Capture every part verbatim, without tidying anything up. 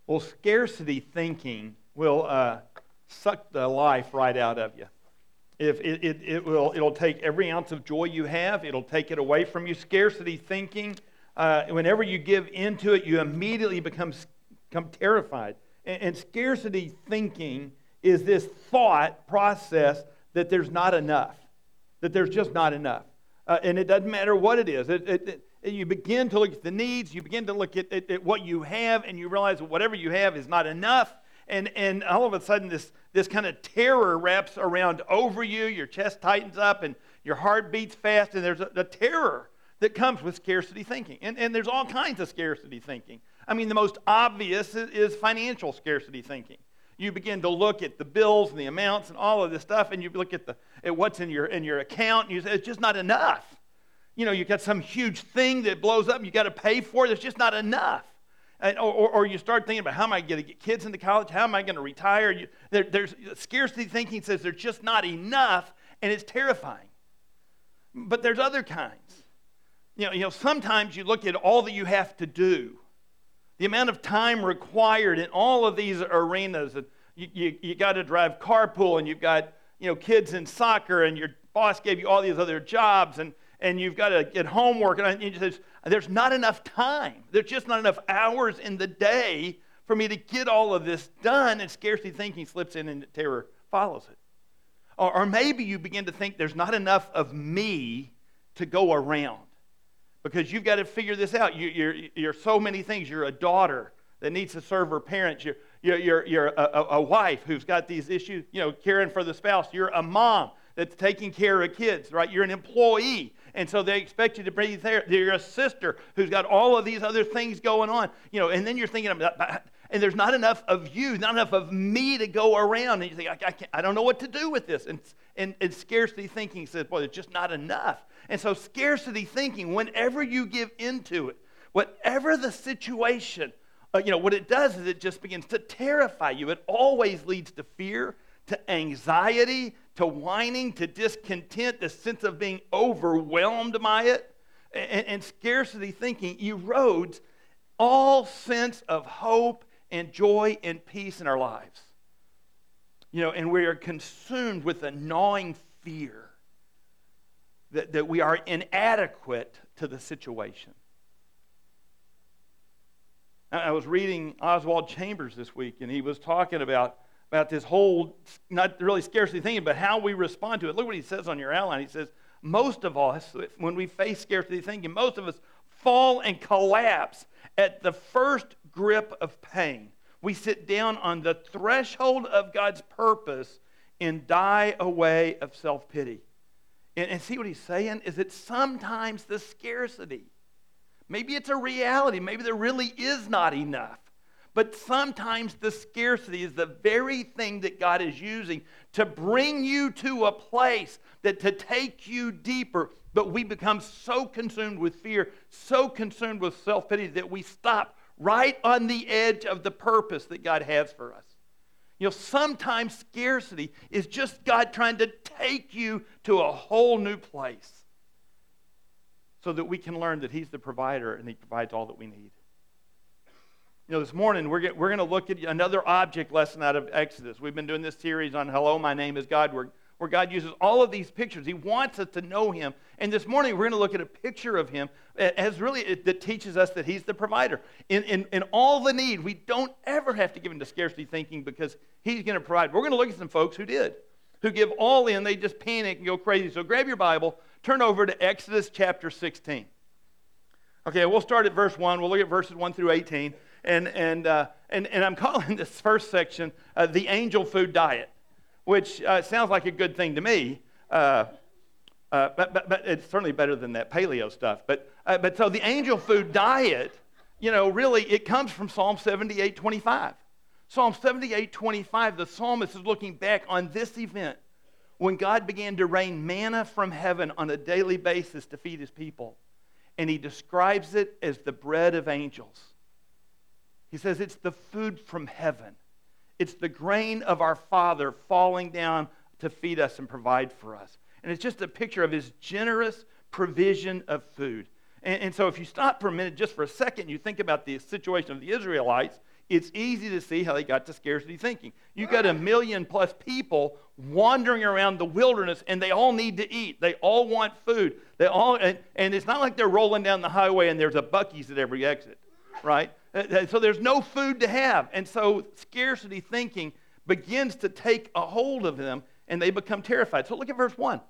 Well, scarcity thinking will uh, suck the life right out of you. If it, it, it will, it'll take every ounce of joy you have. It'll take it away from you. Scarcity thinking, uh, whenever you give into it, you immediately become, become terrified. And, and scarcity thinking is this thought process that there's not enough, that there's just not enough. Uh, and it doesn't matter what it is. It, it, it, you begin to look at the needs, you begin to look at, at, at what you have, and you realize that whatever you have is not enough. And, and all of a sudden, this, this kind of terror wraps around over you. Your chest tightens up, and your heart beats fast, and there's a, a terror that comes with scarcity thinking. And, and there's all kinds of scarcity thinking. I mean, the most obvious is, is financial scarcity thinking. You begin to look at the bills and the amounts and all of this stuff, and you look at the at what's in your in your account, and you say, it's just not enough. You know, you've got some huge thing that blows up, and you got to pay for it. It's just not enough. And, or, or you start thinking about, how am I going to get kids into college? How am I going to retire? You, there, there's scarcity thinking says there's just not enough, and it's terrifying. But there's other kinds. You know, you know, sometimes you look at all that you have to do, the amount of time required in all of these arenas. And you you, you got to drive carpool, and you've got you know kids in soccer, and your boss gave you all these other jobs, and and you've got to get homework, and you just, there's not enough time. There's just not enough hours in the day for me to get all of this done, and scarcity thinking slips in and terror follows it. Or, or maybe you begin to think there's not enough of me to go around because you've got to figure this out. You, you're, you're so many things. You're a daughter that needs to serve her parents. You're, you're, you're, you're a, a wife who's got these issues, you know, caring for the spouse. You're a mom that's taking care of kids, right? You're an employee. And so they expect you to be there. You're a sister who's got all of these other things going on, you know. And then you're thinking about, and there's not enough of you, not enough of me to go around. And you think, I, I, can't, I don't know what to do with this. And, and, and scarcity thinking says, boy, it's just not enough. And so scarcity thinking, whenever you give into it, whatever the situation, uh, you know, what it does is it just begins to terrify you. It always leads to fear, to anxiety, to whining, to discontent, the sense of being overwhelmed by it. And, and scarcity thinking erodes all sense of hope and joy and peace in our lives. You know, and we are consumed with a gnawing fear that, that we are inadequate to the situation. I was reading Oswald Chambers this week, and he was talking about about this whole, not really scarcity thinking, but how we respond to it. Look what he says on your outline. He says, most of us, when we face scarcity thinking, most of us fall and collapse at the first grip of pain. We sit down on the threshold of God's purpose and die away of self-pity. And, and see what he's saying? Is that sometimes the scarcity, maybe it's a reality, maybe there really is not enough. But sometimes the scarcity is the very thing that God is using to bring you to a place that to take you deeper. But we become so consumed with fear, so consumed with self-pity that we stop right on the edge of the purpose that God has for us. You know, sometimes scarcity is just God trying to take you to a whole new place so that we can learn that He's the provider and He provides all that we need. You know, this morning we're, get, we're going to look at another object lesson out of Exodus. We've been doing this series on Hello, My Name is God, where, where God uses all of these pictures. He wants us to know Him. And this morning we're going to look at a picture of Him as really it, that teaches us that He's the provider. In, in, in all the need, we don't ever have to give into scarcity thinking because He's going to provide. We're going to look at some folks who did, who give all in. They just panic and go crazy. So grab your Bible, turn over to Exodus chapter sixteen. Okay, we'll start at verse one. We'll look at verses one through eighteen. And and, uh, and and I'm calling this first section uh, the angel food diet, which uh, sounds like a good thing to me, uh, uh, but, but but it's certainly better than that paleo stuff. But uh, but so the angel food diet, you know, really it comes from Psalm seventy-eight twenty-five. Psalm seventy-eight twenty-five, the psalmist is looking back on this event when God began to rain manna from heaven on a daily basis to feed His people, and he describes it as the bread of angels. He says it's the food from heaven. It's the grain of our Father falling down to feed us and provide for us. And it's just a picture of His generous provision of food. And, and so if you stop for a minute, just for a second, you think about the situation of the Israelites it's easy to see how they got to scarcity thinking. You've got a million plus people wandering around the wilderness, and they all need to eat. They all want food. They all, and, and it's not like they're rolling down the highway and there's a Buc-ee's at every exit, right? So there's no food to have. And so scarcity thinking begins to take a hold of them, and they become terrified. So look at verse one. It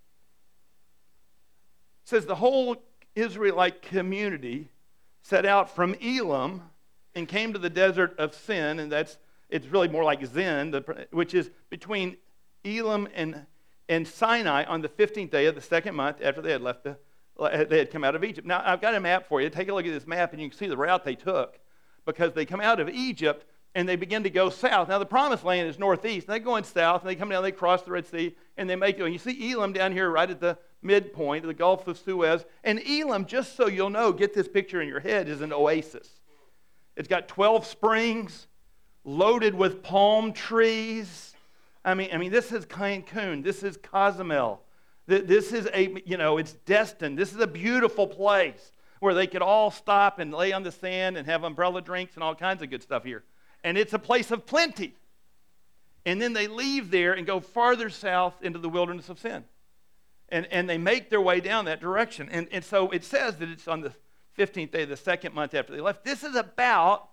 says, the whole Israelite community set out from Elam and came to the desert of Sin, and that's it's really more like Zin, the, which is between Elam and, and Sinai on the fifteenth day of the second month after they had left the, they had come out of Egypt. Now, I've got a map for you. Take a look at this map, and you can see the route they took, because they come out of Egypt, and they begin to go south. Now, the Promised Land is northeast. And they're going south, and they come down, they cross the Red Sea, and they make it. And you see Elam down here right at the midpoint of the Gulf of Suez. And Elam, just so you'll know, get this picture in your head, is an oasis. It's got twelve springs loaded with palm trees. I mean, I mean, this is Cancun. This is Cozumel. This is a, you know, it's destined. This is a beautiful place where they could all stop and lay on the sand and have umbrella drinks and all kinds of good stuff here. And it's a place of plenty. And then they leave there and go farther south into the wilderness of Sin. And, and they make their way down that direction. And, and so it says that it's on the fifteenth day of the second month after they left. This is about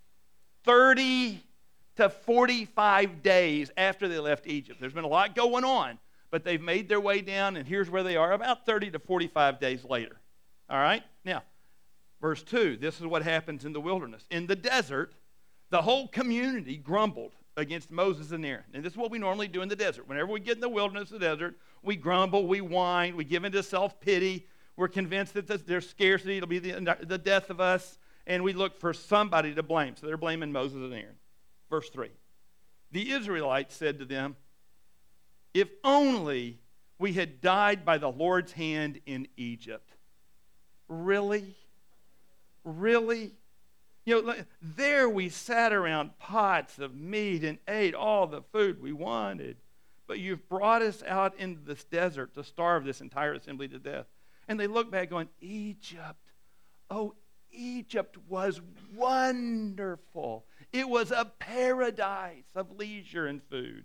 thirty to forty-five days after they left Egypt. There's been a lot going on, but they've made their way down, and here's where they are about thirty to forty-five days later. All right? Now, verse two, this is what happens in the wilderness. In the desert, the whole community grumbled against Moses and Aaron. And this is what we normally do in the desert. Whenever we get in the wilderness, the desert, we grumble, we whine, we give into self-pity. We're convinced that there's scarcity, it'll be the, the death of us, and we look for somebody to blame. So they're blaming Moses and Aaron. Verse three. The Israelites said to them, if only we had died by the Lord's hand in Egypt. Really? Really? You know, there we sat around pots of meat and ate all the food we wanted. But you've brought us out into this desert to starve this entire assembly to death. And they look back going, Egypt, oh, Egypt was wonderful. It was a paradise of leisure and food.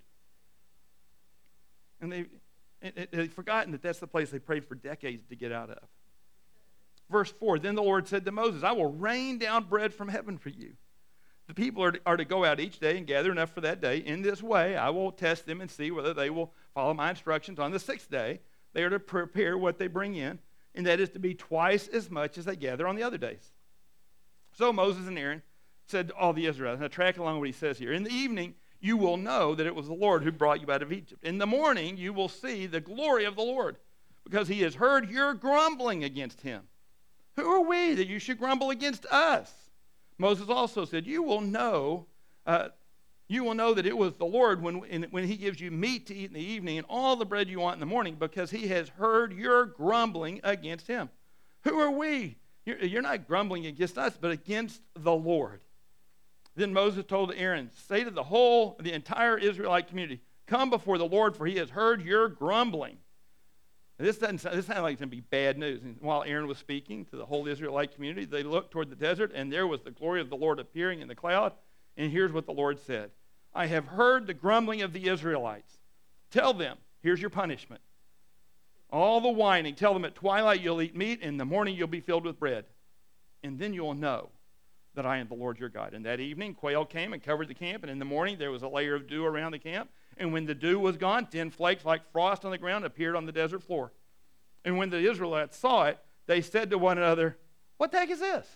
And they, they've forgotten that that's the place they prayed for decades to get out of. Verse four, then the Lord said to Moses, I will rain down bread from heaven for you. The people are to, are to go out each day and gather enough for that day. In this way, I will test them and see whether they will follow my instructions. On the sixth day, they are to prepare what they bring in, and that is to be twice as much as they gather on the other days. So Moses and Aaron said to all the Israelites, now track along what he says here. In the evening, you will know that it was the Lord who brought you out of Egypt. In the morning, you will see the glory of the Lord, because he has heard your grumbling against him. Who are we that you should grumble against us? Moses also said, you will know, uh, you will know that it was the Lord when, when he gives you meat to eat in the evening and all the bread you want in the morning, because he has heard your grumbling against him. Who are we? You're, you're not grumbling against us, but against the Lord. Then Moses told Aaron, say to the whole, the entire Israelite community, come before the Lord, for he has heard your grumbling. Now, this doesn't sound, this sounds like it's going to be bad news. And while Aaron was speaking to the whole Israelite community, they looked toward the desert, and there was the glory of the Lord appearing in the cloud. And here's what the Lord said. I have heard the grumbling of the Israelites. Tell them, here's your punishment. All the whining, tell them at twilight you'll eat meat, in the morning you'll be filled with bread. And then you'll know that I am the Lord your God. And that evening, quail came and covered the camp, and in the morning there was a layer of dew around the camp. And when the dew was gone, ten flakes like frost on the ground appeared on the desert floor. And when the Israelites saw it, they said to one another, what the heck is this?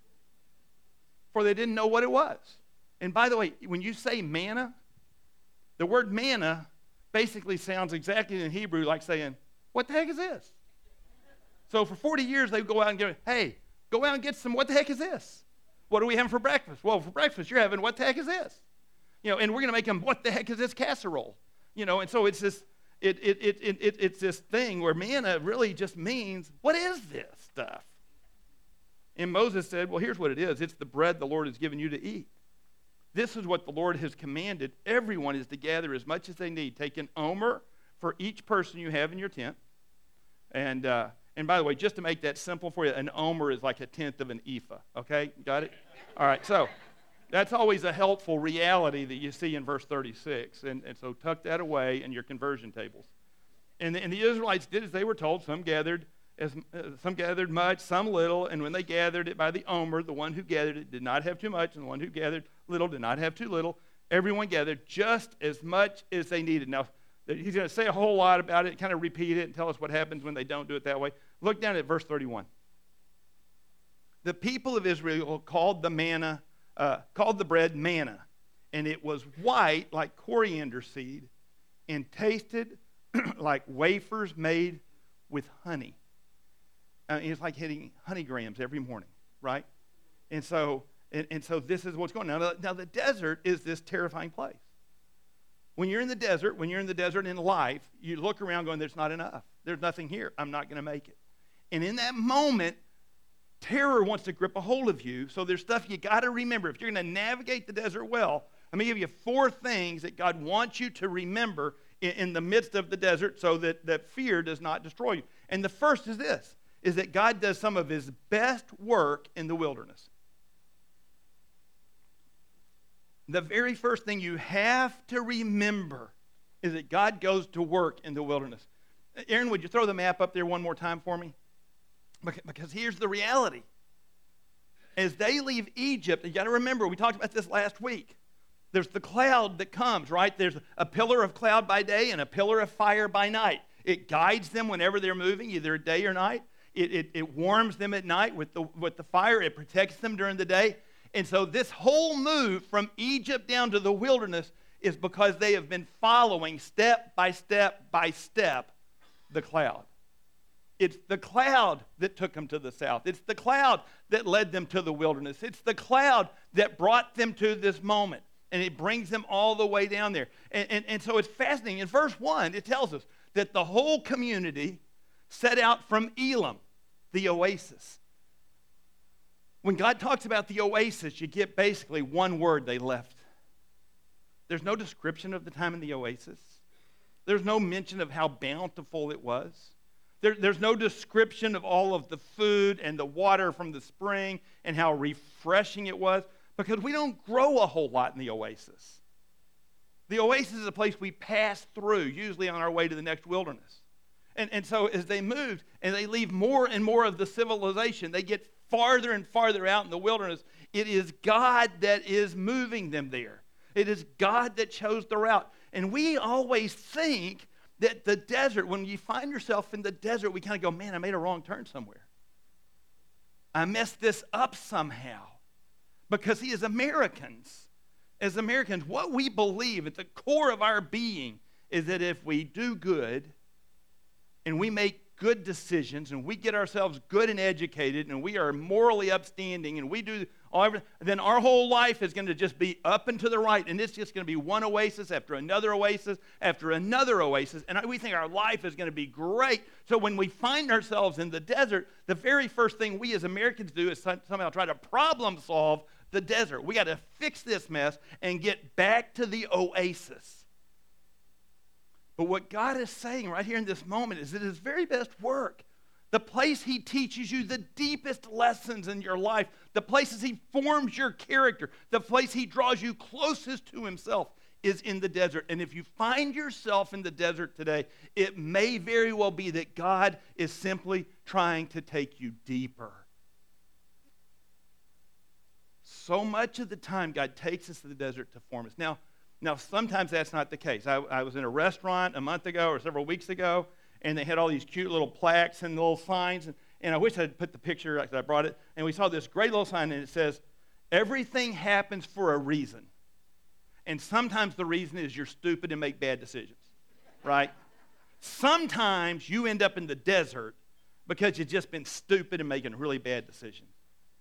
For they didn't know what it was. And by the way, when you say manna, the word manna basically sounds exactly in Hebrew like saying, what the heck is this? So for forty years, they would go out and get, hey, go out and get some, what the heck is this? What are we having for breakfast? Well, for breakfast, you're having, what the heck is this? You know, and we're going to make them, what the heck is this casserole? You know, and so it's this, it, it, it, it, it, it's this thing where manna really just means, what is this stuff? And Moses said, well, here's what it is. It's the bread the Lord has given you to eat. This is what the Lord has commanded. Everyone is to gather as much as they need. Take an omer for each person you have in your tent. And, uh, and by the way, just to make that simple for you, an omer is like a tenth of an ephah. Okay? Got it? All right, so That's always a helpful reality that you see in verse thirty-six. And, and so tuck that away in your conversion tables. And the, and the Israelites did as they were told. Some gathered as uh, some gathered much, some little. And when they gathered it by the omer, the one who gathered it did not have too much, and the one who gathered little did not have too little. Everyone gathered just as much as they needed. Now, he's going to say a whole lot about it, kind of repeat it, and tell us what happens when they don't do it that way. Look down at verse thirty-one. The people of Israel called the manna, uh, called the bread manna, and it was white like coriander seed, and tasted like wafers made with honey. Uh, it's like hitting honey grams every morning, right? And so, and, and so this is what's going on. Now, now, the desert is this terrifying place. When you're in the desert, when you're in the desert in life, you look around going, there's not enough. There's nothing here. I'm not going to make it. And in that moment, terror wants to grip a hold of you. So there's stuff you got to remember. If you're going to navigate the desert well, let me give you four things that God wants you to remember in, in the midst of the desert so that, that fear does not destroy you. And the first is this, is that God does some of his best work in the wilderness. The very first thing you have to remember is that God goes to work in the wilderness. Aaron, would you throw the map up there one more time for me? Because here's the reality. As they leave Egypt, you got to remember, we talked about this last week. There's the cloud that comes, right? There's a pillar of cloud by day and a pillar of fire by night. It guides them whenever they're moving, either day or night. It, it, it warms them at night with the, with the fire. It protects them during the day. And so this whole move from Egypt down to the wilderness is because they have been following step by step by step the cloud. It's the cloud that took them to the south. It's the cloud that led them to the wilderness. It's the cloud that brought them to this moment. And it brings them all the way down there. And, and, and so it's fascinating. In verse one, it tells us that the whole community set out from Elim, the oasis. When God talks about the oasis, you get basically one word they left. There's no description of the time in the oasis. There's no mention of how bountiful it was. There, there's no description of all of the food and the water from the spring and how refreshing it was, because we don't grow a whole lot in the oasis. The oasis is a place we pass through, usually on our way to the next wilderness. And, and so as they moved and they leave more and more of the civilization, they get farther and farther out in the wilderness. It is God that is moving them there. It is God that chose the route. And we always think that the desert, when you find yourself in the desert, we kind of go, man, I made a wrong turn somewhere. I messed this up somehow. Because he is Americans. As Americans, what we believe at the core of our being is that if we do good and we make good decisions and we get ourselves good and educated and we are morally upstanding and we do all everything, then our whole life is going to just be up and to the right, and it's just going to be one oasis after another oasis after another oasis, and we think our life is going to be great. So when we find ourselves in the desert, the very first thing we as Americans do is somehow try to problem solve the desert. We got to fix this mess and get back to the oasis. But what God is saying right here in this moment is that his very best work, the place he teaches you the deepest lessons in your life, the places he forms your character, the place he draws you closest to himself is in the desert. And if you find yourself in the desert today, it may very well be that God is simply trying to take you deeper. So much of the time, God takes us to the desert to form us. Now, Now, sometimes that's not the case. I, I was in a restaurant a month ago or several weeks ago, and they had all these cute little plaques and little signs, and, and I wish I'd put the picture, I brought it, and we saw this great little sign, and it says, everything happens for a reason. And sometimes the reason is you're stupid and make bad decisions, right? Sometimes you end up in the desert because you've just been stupid and making really bad decisions.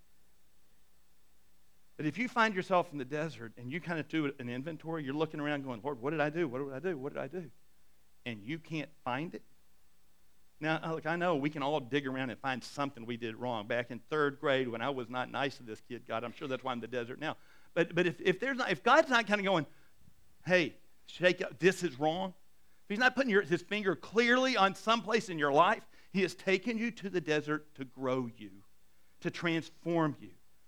But if you find yourself in the desert and you kind of do an inventory, you're looking around going, Lord, what did I do? What did I do? What did I do? And you can't find it. Now, look, I know we can all dig around and find something we did wrong. Back in third grade when I was not nice to this kid, God, I'm sure that's why I'm in the desert now. But but if, if there's not, if God's not kind of going, hey, shake up, this is wrong. If he's not putting your, his finger clearly on some place in your life, he has taken you to the desert to grow you, to transform you.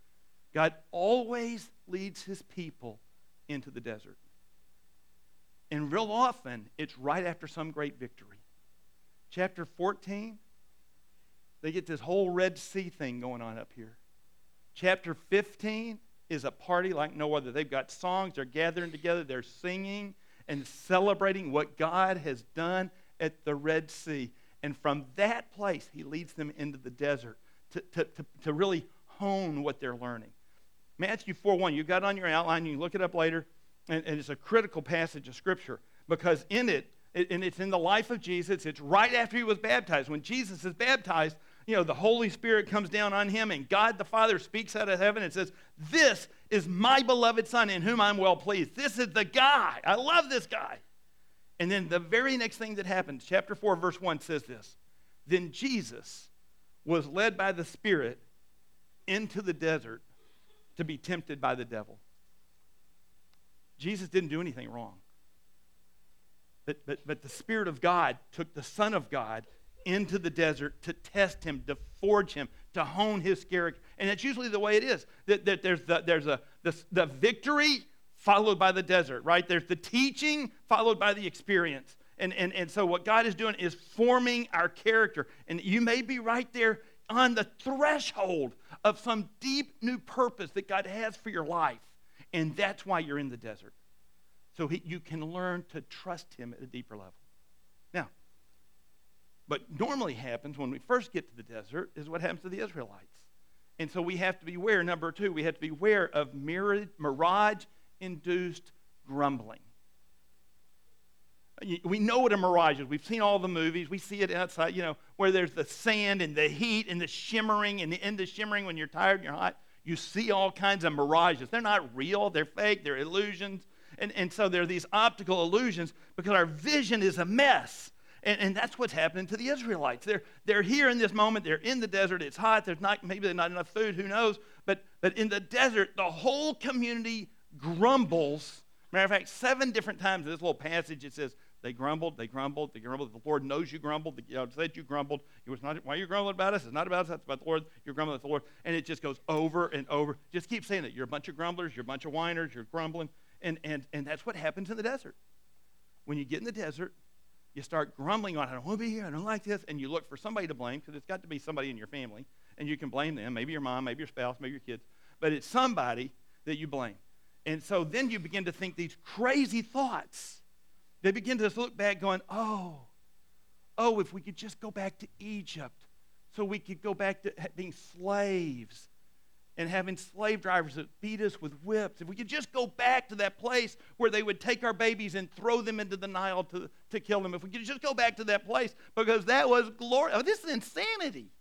God always leads his people into the desert. And real often, it's right after some great victory. Chapter fourteen, they get this whole Red Sea thing going on up here. Chapter fifteen is a party like no other. They've got songs, they're gathering together, they're singing and celebrating what God has done at the Red Sea. And from that place, he leads them into the desert to, to, to, to really hone what they're learning. Matthew four one, you got it on your outline, you can look it up later, and, and it's a critical passage of Scripture because in it, it, and it's in the life of Jesus, it's right after he was baptized. When Jesus is baptized, you know, the Holy Spirit comes down on him, and God the Father speaks out of heaven and says, "This is my beloved Son in whom I'm well pleased." This is the guy. I love this guy. And then the very next thing that happens, chapter four, verse one says this. Then Jesus was led by the Spirit into the desert to be tempted by the devil. Jesus didn't do anything wrong. But, but, but the Spirit of God took the Son of God into the desert to test him, to forge him, to hone his character. And that's usually the way it is. That, that there's the, there's a, the, the victory followed by the desert, right? There's the teaching followed by the experience. And, and, and so what God is doing is forming our character. And you may be right there on the threshold of some deep new purpose that God has for your life. And that's why you're in the desert. So he, you can learn to trust him at a deeper level. Now, what normally happens when we first get to the desert is what happens to the Israelites. And so we have to beware, number two, we have to beware of mirage-induced grumbling. We know what a mirage is. We've seen all the movies. We see it outside, you know, where there's the sand and the heat and the shimmering, and the end of shimmering when you're tired and you're hot. You see all kinds of mirages. They're not real. They're fake. They're illusions. And, and so there are these optical illusions because our vision is a mess. And, and that's what's happening to the Israelites. They're, they're here in this moment. They're in the desert. It's hot. There's not, maybe there's not enough food. Who knows? But, but in the desert, the whole community grumbles. Matter of fact, seven different times in this little passage it says, they grumbled, they grumbled, they grumbled. The Lord knows you grumbled. The, you know, said you grumbled. It was not, why are you grumbling about us? It's not about us. It's about the Lord. You're grumbling at the Lord. And it just goes over and over. Just keep saying it. You're a bunch of grumblers. You're a bunch of whiners. You're grumbling. And, and, and that's what happens in the desert. When you get in the desert, you start grumbling on, I don't want to be here. I don't like this. And you look for somebody to blame because it's got to be somebody in your family. And you can blame them. Maybe your mom, maybe your spouse, maybe your kids. But it's somebody that you blame. And so then you begin to think these crazy thoughts. They begin to look back going, oh, oh, if we could just go back to Egypt so we could go back to being slaves and having slave drivers that beat us with whips. If we could just go back to that place where they would take our babies and throw them into the Nile to, to kill them. If we could just go back to that place because that was glory. Oh, this is insanity.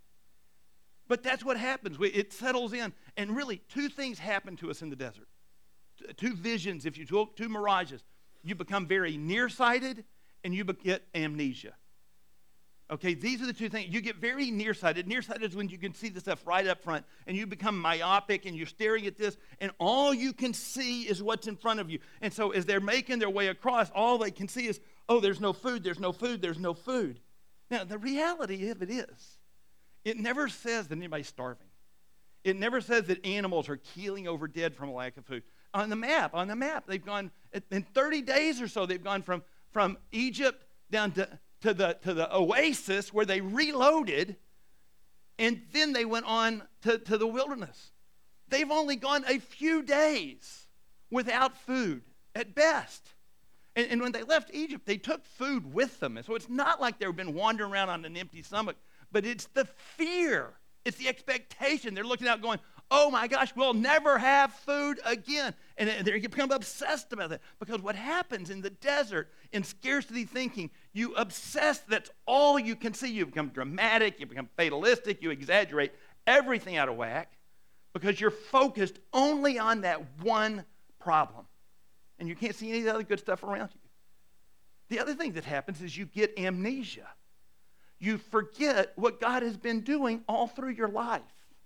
But that's what happens. We, it settles in. And really, two things happen to us in the desert. Two visions, if you took two mirages. You become very nearsighted, and you get amnesia. Okay, these are the two things. You get very nearsighted. Nearsighted is when you can see the stuff right up front, and you become myopic, and you're staring at this, and all you can see is what's in front of you. And so as they're making their way across, all they can see is, oh, there's no food, there's no food, there's no food. Now, the reality of it is, it never says that anybody's starving. It never says that animals are keeling over dead from a lack of food. On the map, on the map, they've gone, in thirty days or so, they've gone from, from Egypt down to, to, the, to the oasis where they reloaded, and then they went on to, to the wilderness. They've only gone a few days without food, at best. And, and when they left Egypt, they took food with them. And so it's not like they've been wandering around on an empty stomach, but it's the fear. It's the expectation. They're looking out going, oh my gosh, we'll never have food again. And they become obsessed about that. Because what happens in the desert, in scarcity thinking, you obsess, that's all you can see. You become dramatic, you become fatalistic, you exaggerate everything out of whack because you're focused only on that one problem. And you can't see any of the other good stuff around you. The other thing that happens is you get amnesia. You forget what God has been doing all through your life.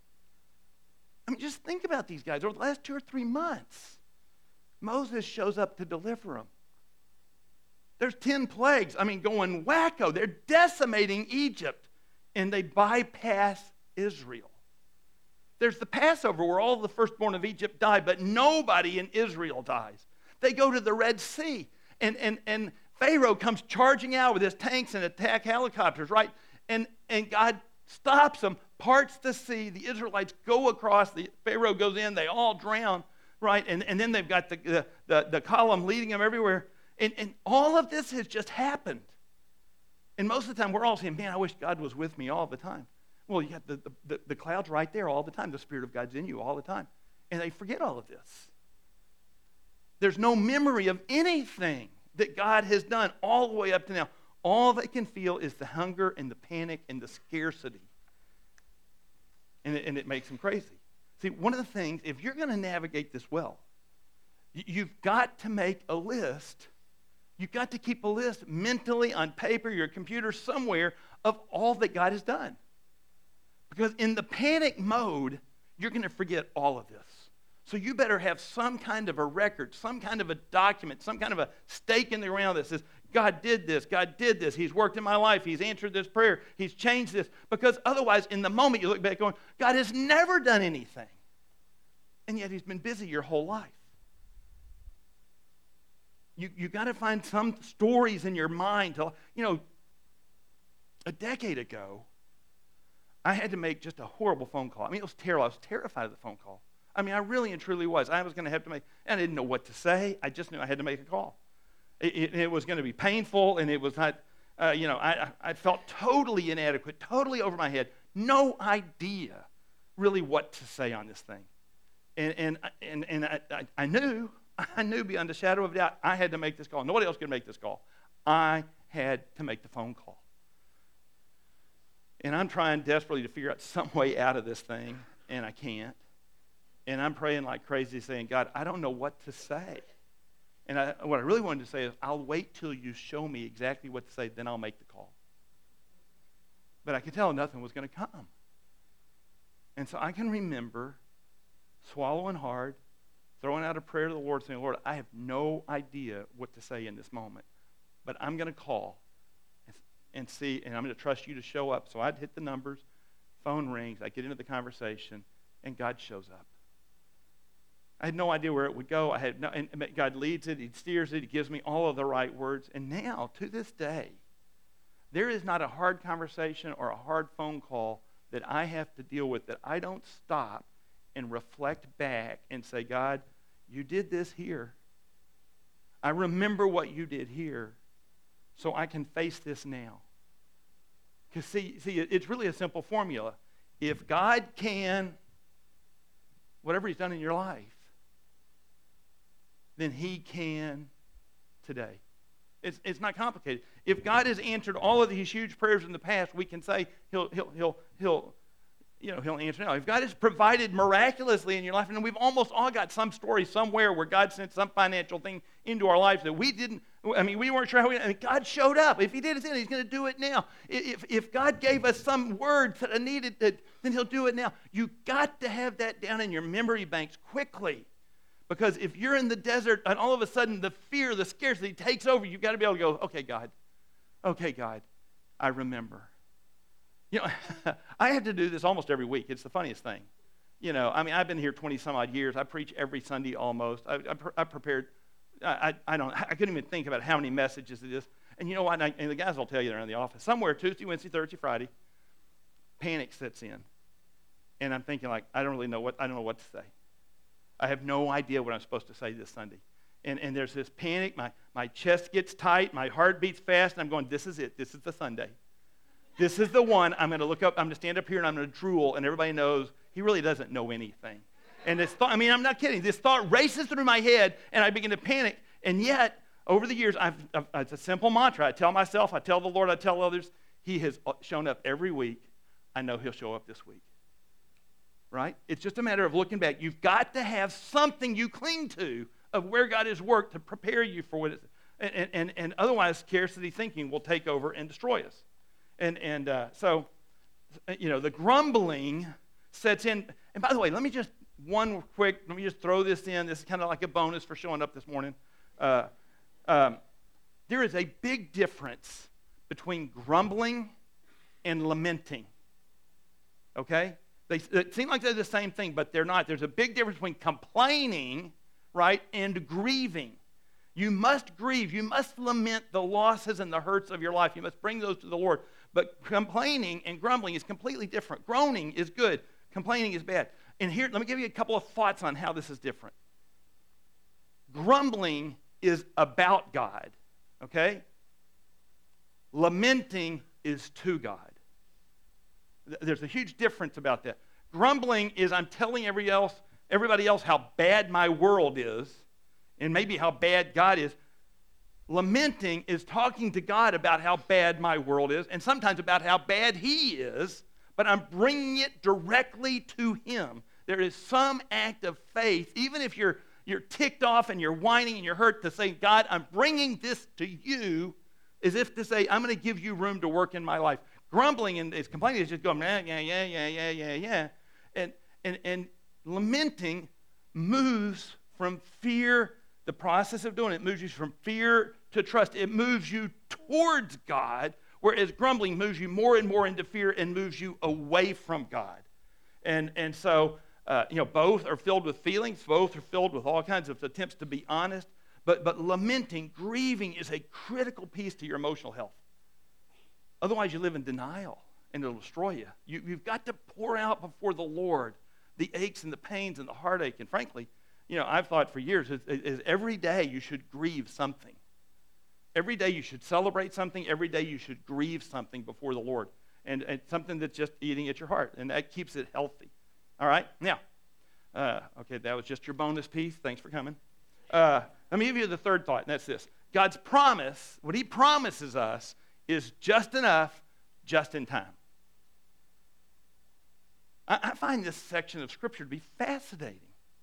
I mean, just think about these guys. Over the last two or three months, Moses shows up to deliver them. There's ten plagues. I mean, going wacko. They're decimating Egypt, and they bypass Israel. there's the Passover where all the firstborn of Egypt died, but nobody in Israel dies. They go to the Red Sea, and, and, and Pharaoh comes charging out with his tanks and attack helicopters, right? And, and God stops them, parts the sea. The Israelites go across. The Pharaoh goes in. They all drown, right? And, and then they've got the, the, the, the column leading them everywhere. And, and all of this has just happened. And most of the time, we're all saying, man, I wish God was with me all the time. Well, you got the, the, the cloud's right there all the time. The Spirit of God's in you all the time. And they forget all of this. There's no memory of anything that God has done all the way up to now. All they can feel is the hunger and the panic and the scarcity. And it, and it makes them crazy. See, one of the things, if you're going to navigate this well, you've got to make a list. You've got to keep a list mentally on paper, your computer, somewhere, of all that God has done. Because in the panic mode, you're going to forget all of this. So you better have some kind of a record, some kind of a document, some kind of a stake in the ground that says, God did this, God did this, He's worked in my life, He's answered this prayer, He's changed this. Because otherwise, in the moment, you look back going, God has never done anything. And yet He's been busy your whole life. You you got to find some stories in your mind. To, you know, a decade ago, I had to make just a horrible phone call. I mean, it was terrible. I was terrified of the phone call. I mean, I really and truly was. I was going to have to make, and I didn't know what to say. I just knew I had to make a call. It, it, it was going to be painful, and it was not, uh, you know, I, I felt totally inadequate, totally over my head. No idea really what to say on this thing. And and and, and I, I, I knew, I knew beyond a shadow of a doubt, I had to make this call. Nobody else could make this call. I had to make the phone call. And I'm trying desperately to figure out some way out of this thing, and I can't. And I'm praying like crazy, saying, God, I don't know what to say. And I, what I really wanted to say is, I'll wait till you show me exactly what to say, then I'll make the call. But I could tell nothing was going to come. And so I can remember swallowing hard, throwing out a prayer to the Lord, saying, Lord, I have no idea what to say in this moment, but I'm going to call and, and see, and I'm going to trust you to show up. So I'd hit the numbers, phone rings, I get into the conversation, and God shows up. I had no idea where it would go. I had no, and God leads it, He steers it, He gives me all of the right words. And now, to this day, there is not a hard conversation or a hard phone call that I have to deal with that I don't stop and reflect back and say, God, you did this here. I remember what you did here, so I can face this now. Because see, see, it's really a simple formula. If God can, whatever He's done in your life, then He can today. It's, it's not complicated. If God has answered all of these huge prayers in the past, we can say He'll He'll He'll He'll you know He'll answer now. If God has provided miraculously in your life, and we've almost all got some story somewhere where God sent some financial thing into our lives that we didn't. I mean, we weren't sure how we. I mean, God showed up. If He did it then, He's going to do it now. If if God gave us some word that I needed, then He'll do it now. You got to have that down in your memory banks quickly. Because if you're in the desert and all of a sudden the fear, the scarcity takes over, you've got to be able to go, okay, God, okay, God, I remember. You know, I have to do this almost every week. It's the funniest thing. You know, I mean, I've been here twenty some odd years. I preach every Sunday almost. I, I, I prepared, I, I, I don't, I couldn't even think about how many messages it is. And you know what? And, I, and the guys will tell you they're in the office. Somewhere Tuesday, Wednesday, Thursday, Friday, panic sets in. And I'm thinking like, I don't really know what, I don't know what to say. I have no idea what I'm supposed to say this Sunday. And, and there's this panic. My, my chest gets tight. My heart beats fast. And I'm going, this is it. This is the Sunday. This is the one. I'm going to look up. I'm going to stand up here and I'm going to drool. And everybody knows he really doesn't know anything. And this thought, I mean, I'm not kidding. This thought races through my head and I begin to panic. And yet, over the years, I've, I've, it's a simple mantra. I tell myself, I tell the Lord, I tell others. He has shown up every week. I know He'll show up this week. Right? It's just a matter of looking back. You've got to have something you cling to of where God has worked to prepare you for what it is. And, and, and otherwise, scarcity thinking will take over and destroy us. And, and uh, so, you know, the grumbling sets in. And by the way, let me just, one quick, let me just throw this in. This is kind of like a bonus for showing up this morning. Uh, um, there is a big difference between grumbling and lamenting. Okay? They it seem like they're the same thing, but they're not. There's a big difference between complaining, right, and grieving. You must grieve. You must lament the losses and the hurts of your life. You must bring those to the Lord. But complaining and grumbling is completely different. Groaning is good. Complaining is bad. And here, let me give you a couple of thoughts on how this is different. Grumbling is about God, okay? Lamenting is to God. There's a huge difference about that. Grumbling is I'm telling everybody else, everybody else how bad my world is, and maybe how bad God is. Lamenting is talking to God about how bad my world is, and sometimes about how bad He is, but I'm bringing it directly to Him. There is some act of faith, even if you're, you're ticked off and you're whining and you're hurt, to say, God, I'm bringing this to you, as if to say, I'm going to give you room to work in my life. Grumbling and is complaining is just going, yeah, yeah, yeah, yeah, yeah, yeah, yeah. And, and, and lamenting moves from fear, the process of doing it moves you from fear to trust. It moves you towards God, whereas grumbling moves you more and more into fear and moves you away from God. And, and so, uh, you know, both are filled with feelings. Both are filled with all kinds of attempts to be honest. But, but lamenting, grieving is a critical piece to your emotional health. Otherwise, you live in denial, and it'll destroy you. you. You've got to pour out before the Lord the aches and the pains and the heartache. And frankly, you know, I've thought for years, is, is every day you should grieve something. Every day you should celebrate something. Every day you should grieve something before the Lord. And, and something that's just eating at your heart. And that keeps it healthy. All right? Now, uh, okay, that was just your bonus piece. Thanks for coming. Uh, let me give you the third thought, and that's this. God's promise, what He promises us, is just enough, just in time. I, I find this section of Scripture to be fascinating.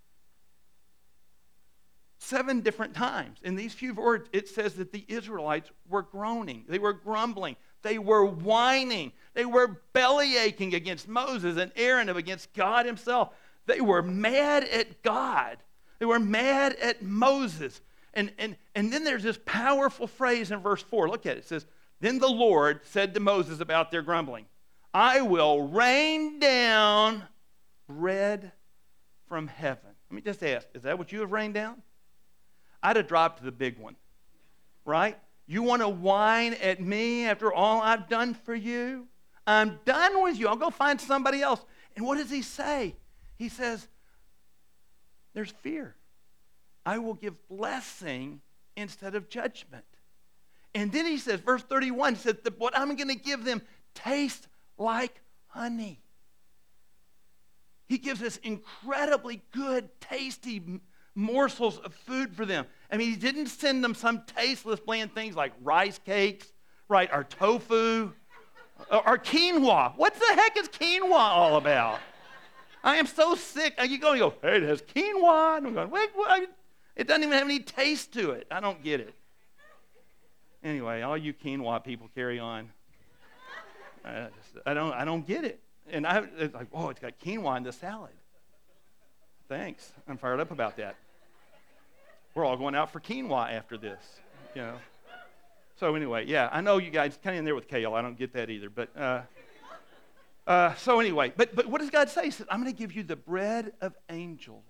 Seven different times in these few words, it says that the Israelites were groaning. They were grumbling. They were whining. They were belly aching against Moses and Aaron, against God Himself. They were mad at God. They were mad at Moses. And, and, and then there's this powerful phrase in verse four. Look at it. It says, then the Lord said to Moses about their grumbling, I will rain down bread from heaven. Let me just ask, is that what you have rained down? I'd have dropped the big one, right? You want to whine at me after all I've done for you? I'm done with you. I'll go find somebody else. And what does He say? He says, there's fear. I will give blessing instead of judgment. And then He says, verse thirty-one, He says, what I'm going to give them tastes like honey. He gives us incredibly good, tasty morsels of food for them. I mean, He didn't send them some tasteless, bland things like rice cakes, right, or tofu, or, or quinoa. What the heck is quinoa all about? I am so sick. You go and you go, hey, it has quinoa. And I'm going, wait, what? It doesn't even have any taste to it. I don't get it. Anyway, all you quinoa people, carry on. I, just, I don't, I don't get it. And I, it's like, oh, it's got quinoa in the salad. Thanks. I'm fired up about that. We're all going out for quinoa after this, you know. So anyway, yeah, I know you guys kind of in there with kale. I don't get that either. But uh, uh, so anyway, but but what does God say? He says, I'm going to give you the bread of angels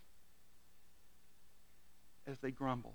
as they grumble.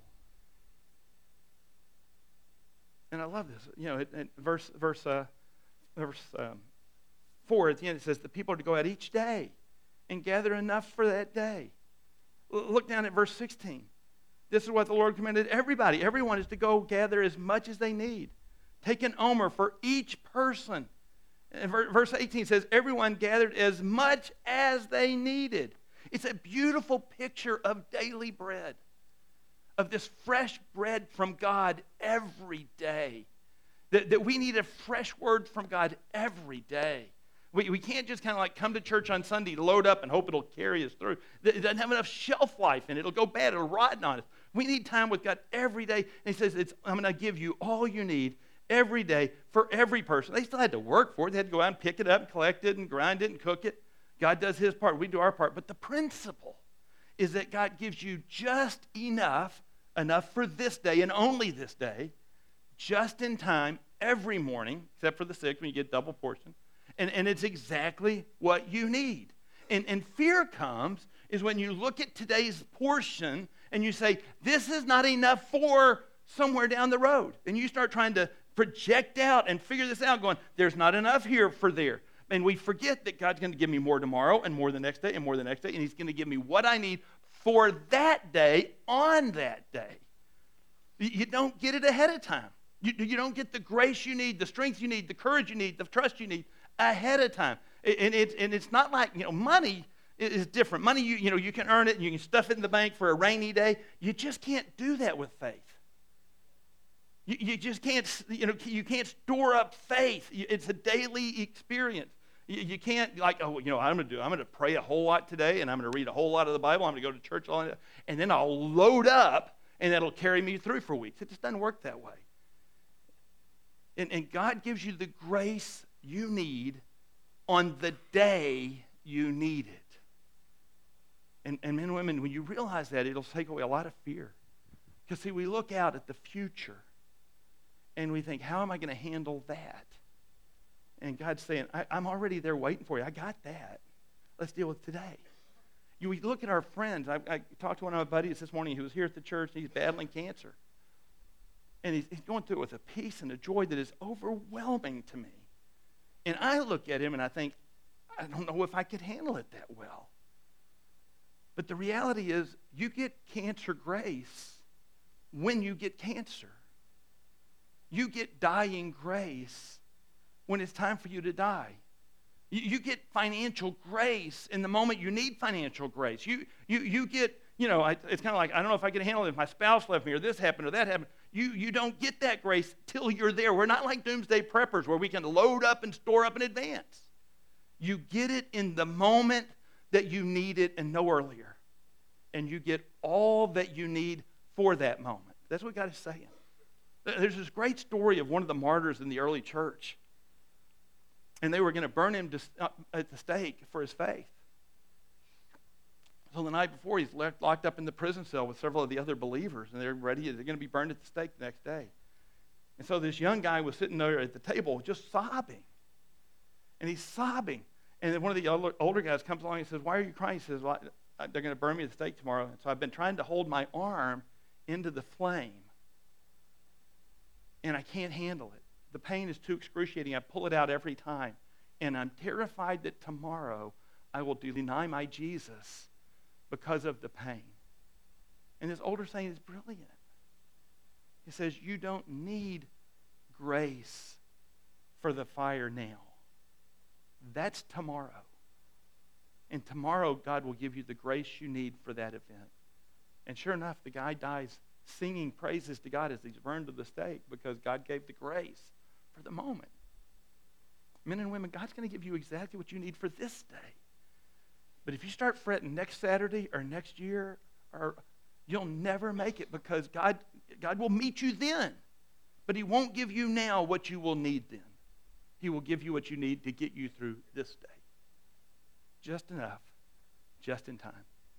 And I love this. You know, it, it, verse verse uh, verse um, four at the end, it says the people are to go out each day and gather enough for that day. L- look down at verse sixteen. This is what the Lord commanded everybody. Everyone is to go gather as much as they need. Take an omer for each person. And verse eighteen says, everyone gathered as much as they needed. It's a beautiful picture of daily bread, of this fresh bread from God every day. That, that we need a fresh word from God every day. We, we can't just kind of like come to church on Sunday, load up, and hope it'll carry us through. It doesn't have enough shelf life in it. It'll go bad. It'll rotten on us. We need time with God every day. And He says, it's, I'm going to give you all you need every day for every person. They still had to work for it. They had to go out and pick it up and collect it and grind it and cook it. God does His part. We do our part. But the principle is that God gives you just enough, enough for this day and only this day, just in time every morning, except for the sixth when you get double portion, And, and it's exactly what you need. And, and fear comes is when you look at today's portion and you say, this is not enough for somewhere down the road. And you start trying to project out and figure this out, going, there's not enough here for there. And we forget that God's going to give me more tomorrow and more the next day and more the next day. And he's going to give me what I need for that day on that day. You don't get it ahead of time. You, you don't get the grace you need, the strength you need, the courage you need, the trust you need ahead of time. And, it, and it's not like, you know, money is different. Money, you, you know, you can earn it and you can stuff it in the bank for a rainy day. You just can't do that with faith. You, you just can't, you know, you can't store up faith. It's a daily experience. You, you can't like, oh, you know, I'm going to do, I'm going to pray a whole lot today and I'm going to read a whole lot of the Bible. I'm going to go to church all that, and then I'll load up and that'll carry me through for weeks. It just doesn't work that way. And, and God gives you the grace you need on the day you need it. And, and men and women, when you realize that, it'll take away a lot of fear. Because, see, we look out at the future and we think, how am I going to handle that? And God's saying, I, I'm already there waiting for you. I got that. Let's deal with today. You we look at our friends. I, I talked to one of my buddies this morning who was here at the church, and he's battling cancer. And he's, he's going through it with a peace and a joy that is overwhelming to me. And I look at him and I think, I don't know if I could handle it that well. But the reality is, you get cancer grace when you get cancer. You get dying grace when it's time for you to die. You, you get financial grace in the moment you need financial grace. You, you, you get, you know, I, it's kind of like, I don't know if I can handle it if my spouse left me or this happened or that happened. You, you don't get that grace till you're there. We're not like doomsday preppers where we can load up and store up in advance. You get it in the moment that you need it and no earlier. And you get all that you need for that moment. That's what God is saying. There's this great story of one of the martyrs in the early church. And they were going to burn him to, uh, at the stake for his faith. So the night before, he's left, locked up in the prison cell with several of the other believers. And they're ready. They're going to be burned at the stake the next day. And so this young guy was sitting there at the table just sobbing. And he's sobbing. And then one of the older, older guys comes along and says, why are you crying? He says, well, they're going to burn me at the stake tomorrow. And so I've been trying to hold my arm into the flame. And I can't handle it. The pain is too excruciating. I pull it out every time. And I'm terrified that tomorrow I will deny my Jesus because of the pain. And this older saying is brilliant. He says, you don't need grace for the fire now. That's tomorrow. And tomorrow, God will give you the grace you need for that event. And sure enough, the guy dies singing praises to God as he's burned to the stake because God gave the grace for the moment. Men and women, God's going to give you exactly what you need for this day. But if you start fretting next Saturday or next year, or you'll never make it because God, God will meet you then. But he won't give you now what you will need then. He will give you what you need to get you through this day. Just enough, just in time.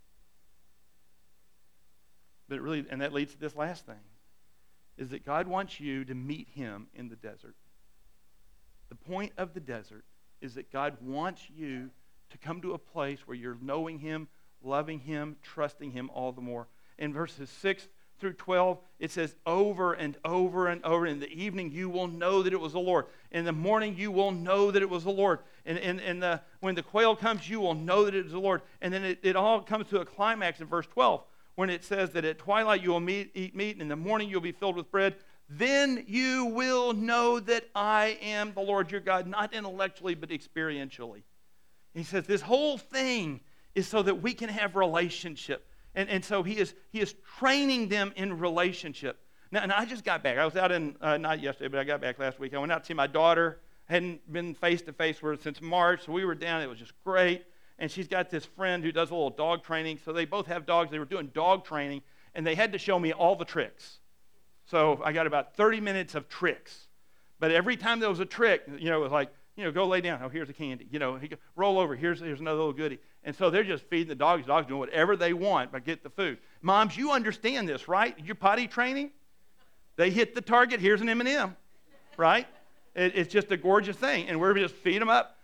But it really, and that leads to this last thing, is that God wants you to meet him in the desert. The point of the desert is that God wants you to come to a place where you're knowing him, loving him, trusting him all the more. In verses six through twelve, it says over and over and over, in the evening you will know that it was the Lord. In the morning you will know that it was the Lord. And, and, and the, when the quail comes, you will know that it is the Lord. And then it, it all comes to a climax in verse twelve, when it says that at twilight you will meet, eat meat, and in the morning you'll be filled with bread. Then you will know that I am the Lord your God, not intellectually, but experientially. He says this whole thing is so that we can have relationship. And, and so he is, he is training them in relationship. Now, and I just got back. I was out in, uh, not yesterday, but I got back last week. I went out to see my daughter. I hadn't been face-to-face with her since March, so we were down. It was just great. And she's got this friend who does a little dog training. So they both have dogs. They were doing dog training, and they had to show me all the tricks. So I got about thirty minutes of tricks. But every time there was a trick, you know, it was like, you know, go lay down. Oh, here's a candy. You know, he go, roll over. Here's, here's another little goodie. And so they're just feeding the dogs. The dogs doing whatever they want, but get the food. Moms, you understand this, right? Your potty training, they hit the target. Here's an M and M, right? It, it's just a gorgeous thing. And we're just feed them up.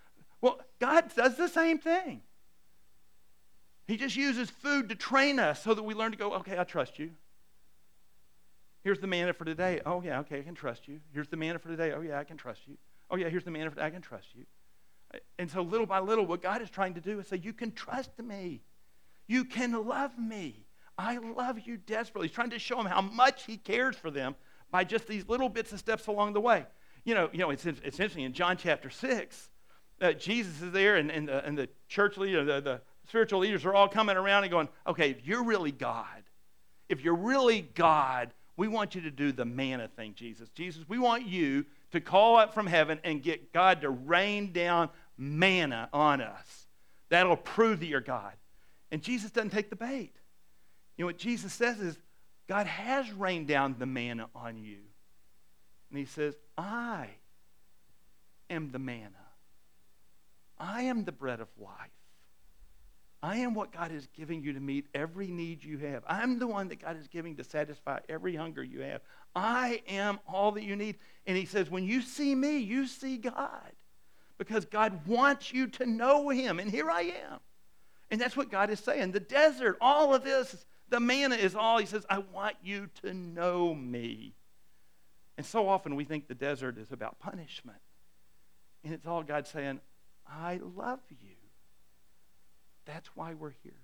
Well, God does the same thing. He just uses food to train us so that we learn to go, okay, I trust you. Here's the manna for today. Oh, yeah, okay, I can trust you. Here's the manna for today. Oh, yeah, I can trust you. Oh, yeah, here's the manna for today. I can trust you. And so little by little, what God is trying to do is say, you can trust me. You can love me. I love you desperately. He's trying to show them how much he cares for them by just these little bits of steps along the way. You know, you know, it's, it's interesting. In John chapter six, uh, Jesus is there, and, and, the, and the church leader, the, the spiritual leaders are all coming around and going, okay, if you're really God, if you're really God, we want you to do the manna thing, Jesus. Jesus, we want you to call up from heaven and get God to rain down manna on us. That'll prove that you're God. And Jesus doesn't take the bait. You know what Jesus says is, God has rained down the manna on you. And he says, I am the manna. I am the bread of life. I am what God is giving you to meet every need you have. I'm the one that God is giving to satisfy every hunger you have. I am all that you need. And he says, when you see me, you see God. Because God wants you to know him. And here I am. And that's what God is saying. The desert, all of this, the manna is all. He says, I want you to know me. And so often we think the desert is about punishment. And it's all God saying, I love you. That's why we're here.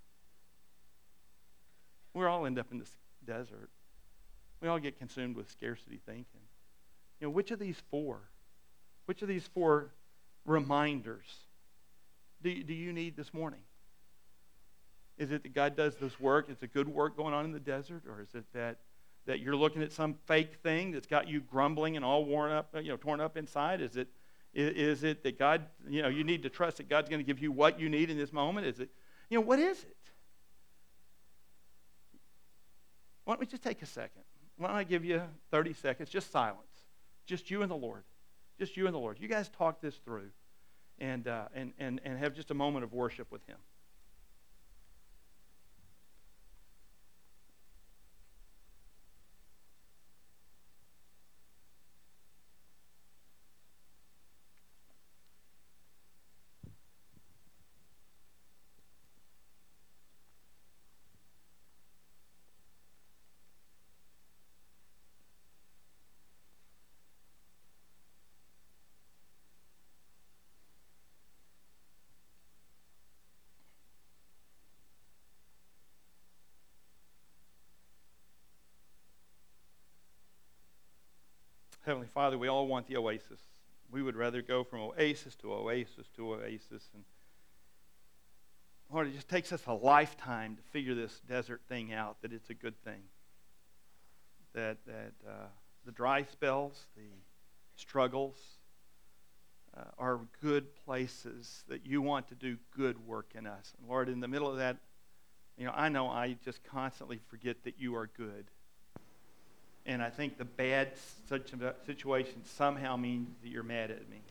We all end up in this desert. We all get consumed with scarcity thinking. You know, which of these four, which of these four reminders do, do you need this morning? Is it that God does this work? It's a good work going on in the desert? Or is it that, that you're looking at some fake thing that's got you grumbling and all worn up, you know, torn up inside? Is it Is it that God, you know, you need to trust that God's going to give you what you need in this moment? Is it, you know, what is it? Why don't we just take a second? Why don't I give you thirty seconds, just silence. Just you and the Lord. Just you and the Lord. You guys talk this through and, uh, and, and, and have just a moment of worship with him. Heavenly Father, we all want the oasis. We would rather go from oasis to oasis to oasis. And Lord, it just takes us a lifetime to figure this desert thing out, that it's a good thing. That, that uh, the dry spells, the struggles uh, are good places that you want to do good work in us. And Lord, in the middle of that, you know, I know I just constantly forget that you are good. And I think the bad situation somehow means that you're mad at me.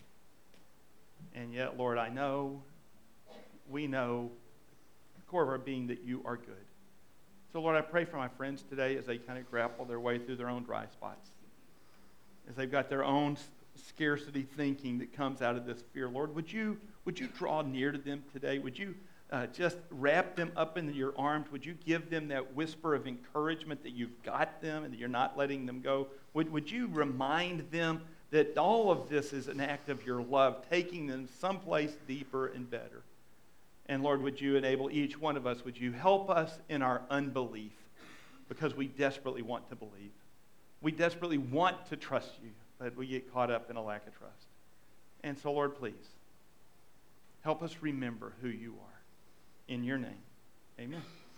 And yet, Lord, I know, we know, the core of our being, that you are good. So, Lord, I pray for my friends today as they kind of grapple their way through their own dry spots. As they've got their own scarcity thinking that comes out of this fear. Lord, would you, would you draw near to them today? Would you Uh, just wrap them up in your arms? Would you give them that whisper of encouragement that you've got them and that you're not letting them go? Would, would you remind them that all of this is an act of your love, taking them someplace deeper and better? And Lord, would you enable each one of us, would you help us in our unbelief, because we desperately want to believe. We desperately want to trust you, but we get caught up in a lack of trust. And so, Lord, please, help us remember who you are. In your name, amen.